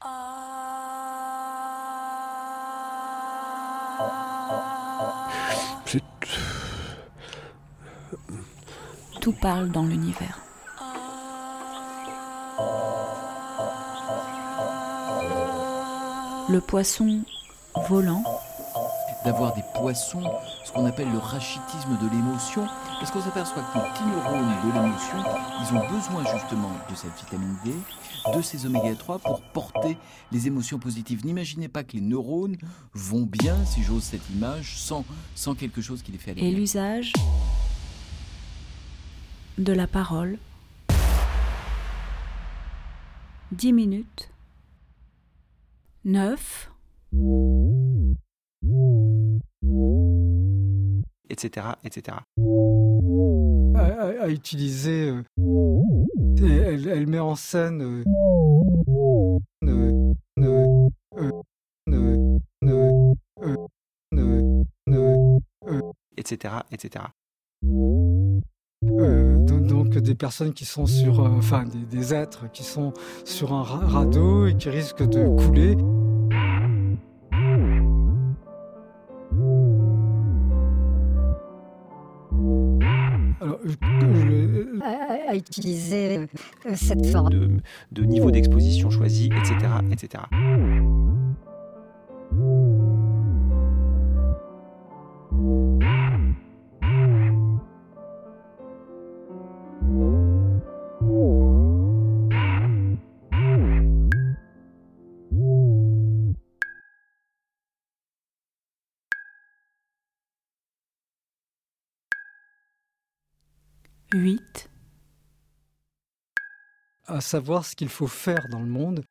Tout parle dans l'univers. Le poisson volant. D'avoir des poissons, ce qu'on appelle le rachitisme de l'émotion, parce qu'on s'aperçoit que les petits neurones de l'émotion, ils ont besoin justement de cette vitamine D, de ces oméga 3 pour porter les émotions positives. N'imaginez pas que les neurones vont bien, si j'ose cette image, sans quelque chose qui les fait aller bien. Et l'usage de la parole. 10 minutes. 9. Etc., etc. À utiliser, elle met en scène etc., etc. Donc des personnes qui sont sur, des êtres qui sont sur un radeau et qui risquent de couler. Alors, à utiliser cette forme de niveau d'exposition choisi, etc., etc. Huit. À savoir ce qu'il faut faire dans le monde.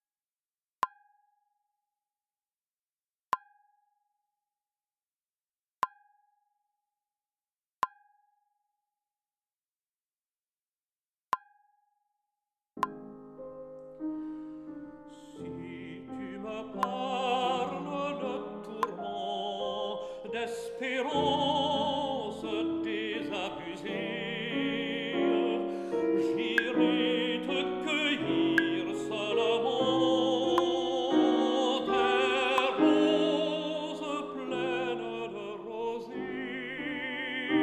Si tu me parles de tourments, d'espérance désabusée, j'irai te cueillir seulement des roses pleines de rosée.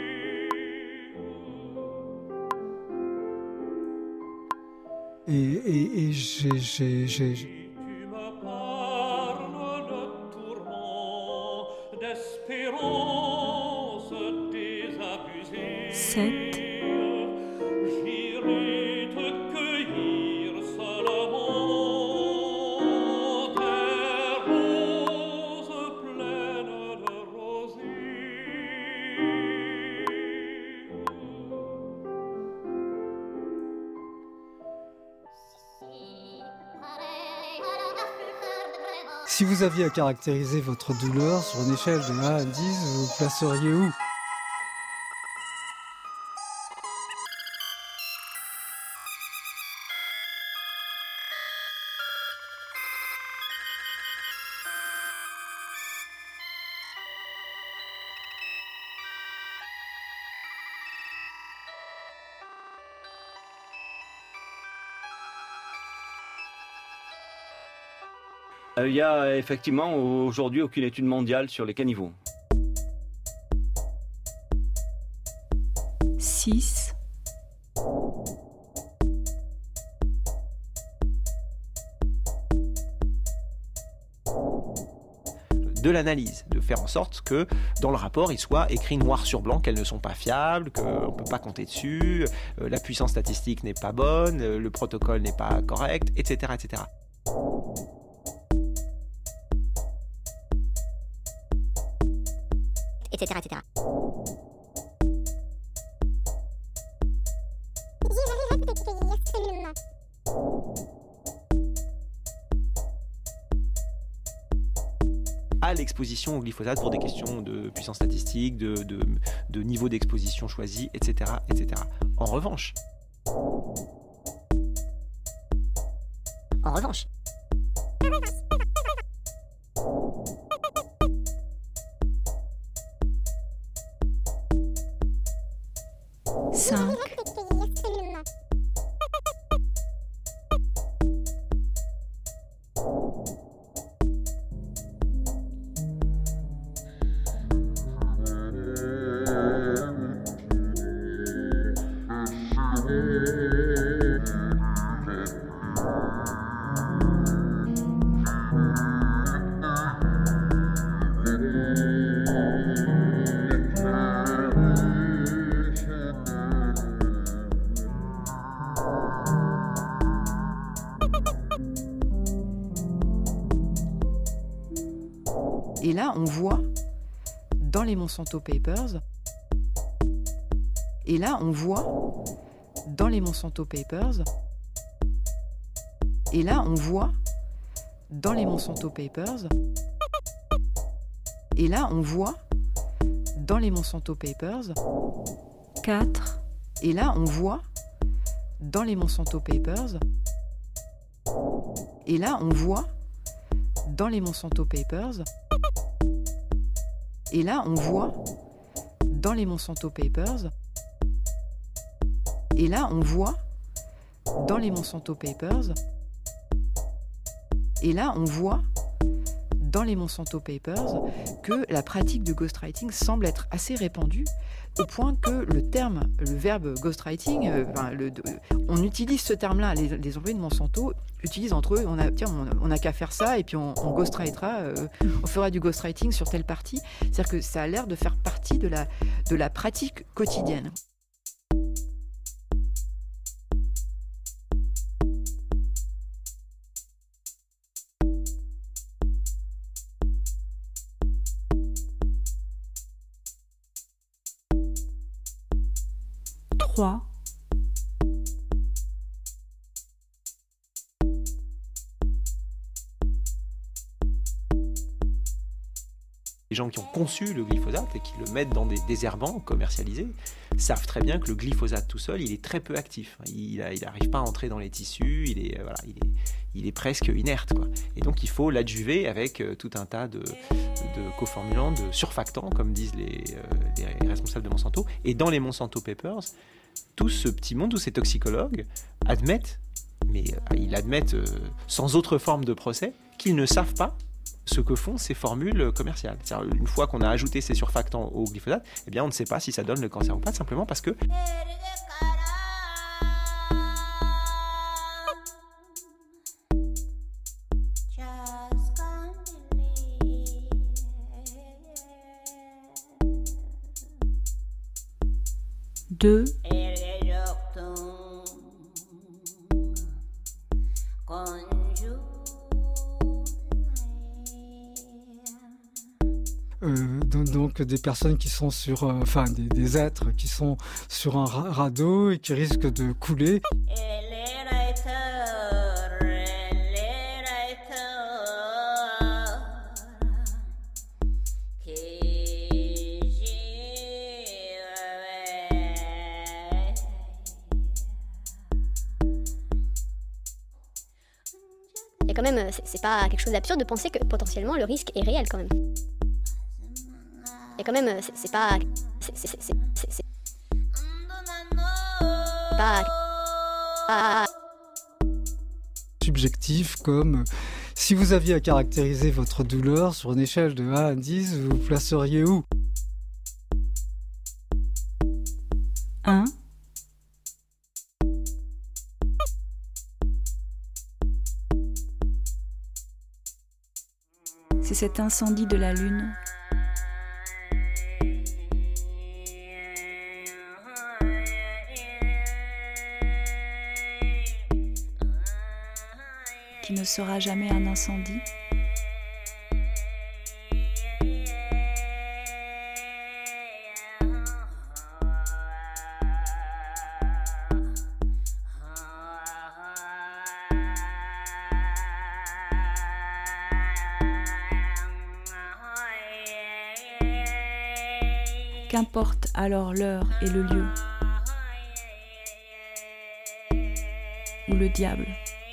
Et j'ai Tu me parles de tourments, d'espérance désabusée. 7. J'irai te cueillir seulement des roses pleines de rosée. Si vous aviez à caractériser votre douleur sur une échelle de 1 à 10, vous vous placeriez où ? Il y a effectivement aujourd'hui aucune étude mondiale sur les caniveaux. 6. De l'analyse, de faire en sorte que dans le rapport il soit écrit noir sur blanc qu'elles ne sont pas fiables, qu'on ne peut pas compter dessus, la puissance statistique n'est pas bonne, le protocole n'est pas correct, etc., etc. etc., etc. À l'exposition au glyphosate pour des questions de puissance statistique, de niveau d'exposition choisi, etc., etc. En revanche, 5. Et là, on voit, dans les Monsanto Papers, et là, on voit, dans les Monsanto Papers, et là, on voit, dans les Monsanto Papers, et là, on voit, dans les Monsanto Papers, 4, et là, on voit, dans les Monsanto Papers, et là, on voit, dans les Monsanto Papers, et là, on voit, dans les Monsanto Papers, et là, on voit, dans les Monsanto Papers, et là, on voit, dans les Monsanto Papers, que la pratique de ghostwriting semble être assez répandue, au point que le verbe ghostwriting, on utilise ce terme-là, les employés de Monsanto utilisent entre eux, on n'a qu'à faire ça et puis on ghostwritera, on fera du ghostwriting sur telle partie. C'est-à-dire que ça a l'air de faire partie de la pratique quotidienne. Trois, Les gens qui ont conçu le glyphosate et qui le mettent dans des désherbants commercialisés savent très bien que le glyphosate tout seul, il est très peu actif. Il n'arrive pas à entrer dans les tissus, il est presque inerte, quoi. Et donc il faut l'adjuver avec tout un tas de coformulants, de surfactants, comme disent les responsables de Monsanto. Et dans les Monsanto Papers, tout ce petit monde, tous ces toxicologues admettent, mais ils admettent sans autre forme de procès, qu'ils ne savent pas ce que font ces formules commerciales. C'est-à-dire, une fois qu'on a ajouté ces surfactants au glyphosate, eh bien, on ne sait pas si ça donne le cancer ou pas, simplement parce que deux, donc des personnes qui sont sur, des êtres qui sont sur un radeau et qui risquent de couler. Et quand même, c'est pas quelque chose d'absurde de penser que potentiellement le risque est réel quand même. Et quand même, c'est pas Subjectif, comme si vous aviez à caractériser votre douleur sur une échelle de 1 à 10, vous vous placeriez où ? 1, c'est cet incendie de la Lune qui ne sera jamais un incendie. Qu'importe alors l'heure et le lieu, où le diable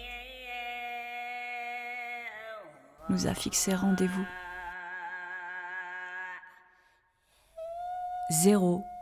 nous a fixé rendez-vous. 0